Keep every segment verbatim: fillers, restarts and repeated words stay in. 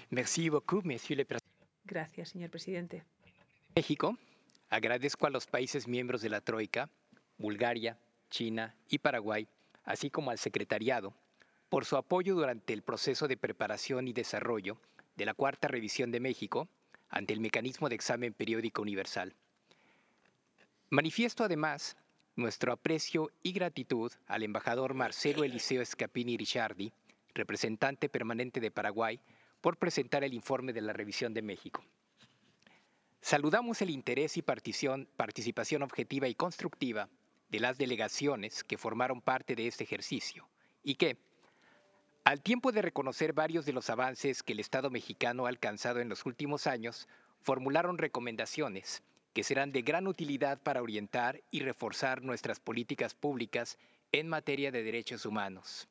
Merci beaucoup, Monsieur le Président. Gracias, señor presidente. México, agradezco a los países miembros de la Troika, Bulgaria, China y Paraguay, así como al Secretariado, por su apoyo durante el proceso de preparación y desarrollo de la Cuarta Revisión de México ante el Mecanismo de Examen Periódico Universal. Manifiesto además nuestro aprecio y gratitud al embajador Marcelo Eliseo Scapini Ricciardi, representante permanente de Paraguay, por presentar el informe de la Revisión de México. Saludamos el interés y partición- participación objetiva y constructiva de las delegaciones que formaron parte de este ejercicio y que, al tiempo de reconocer varios de los avances que el Estado mexicano ha alcanzado en los últimos años, formularon recomendaciones que serán de gran utilidad para orientar y reforzar nuestras políticas públicas en materia de derechos humanos.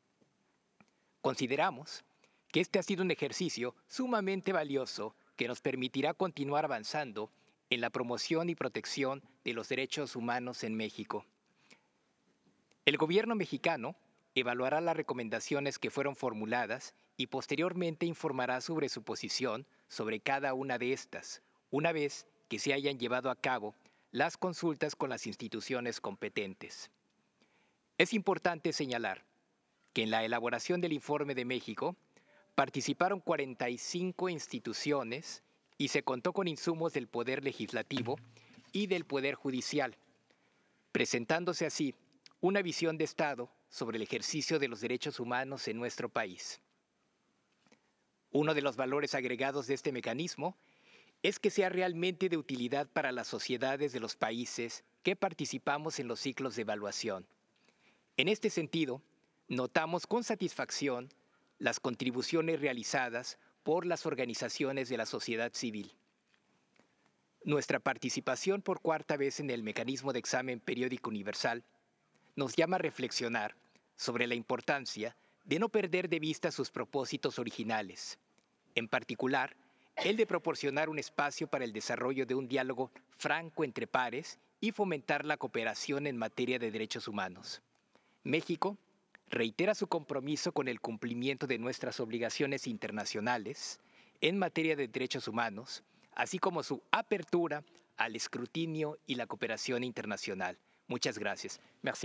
Consideramos que este ha sido un ejercicio sumamente valioso que nos permitirá continuar avanzando en la promoción y protección de los derechos humanos en México. El gobierno mexicano evaluará las recomendaciones que fueron formuladas y posteriormente informará sobre su posición sobre cada una de estas, una vez que se hayan llevado a cabo las consultas con las instituciones competentes. Es importante señalar que en la elaboración del informe de México participaron cuarenta y cinco instituciones y se contó con insumos del Poder Legislativo y del Poder Judicial, presentándose así una visión de Estado sobre el ejercicio de los derechos humanos en nuestro país. Uno de los valores agregados de este mecanismo es que sea realmente de utilidad para las sociedades de los países que participamos en los ciclos de evaluación. En este sentido, notamos con satisfacción las contribuciones realizadas por las organizaciones de la sociedad civil. Nuestra participación por cuarta vez en el Mecanismo de Examen Periódico Universal nos llama a reflexionar sobre la importancia de no perder de vista sus propósitos originales, en particular, el de proporcionar un espacio para el desarrollo de un diálogo franco entre pares y fomentar la cooperación en materia de derechos humanos. México reitera su compromiso con el cumplimiento de nuestras obligaciones internacionales en materia de derechos humanos, así como su apertura al escrutinio y la cooperación internacional. Muchas gracias. Merci.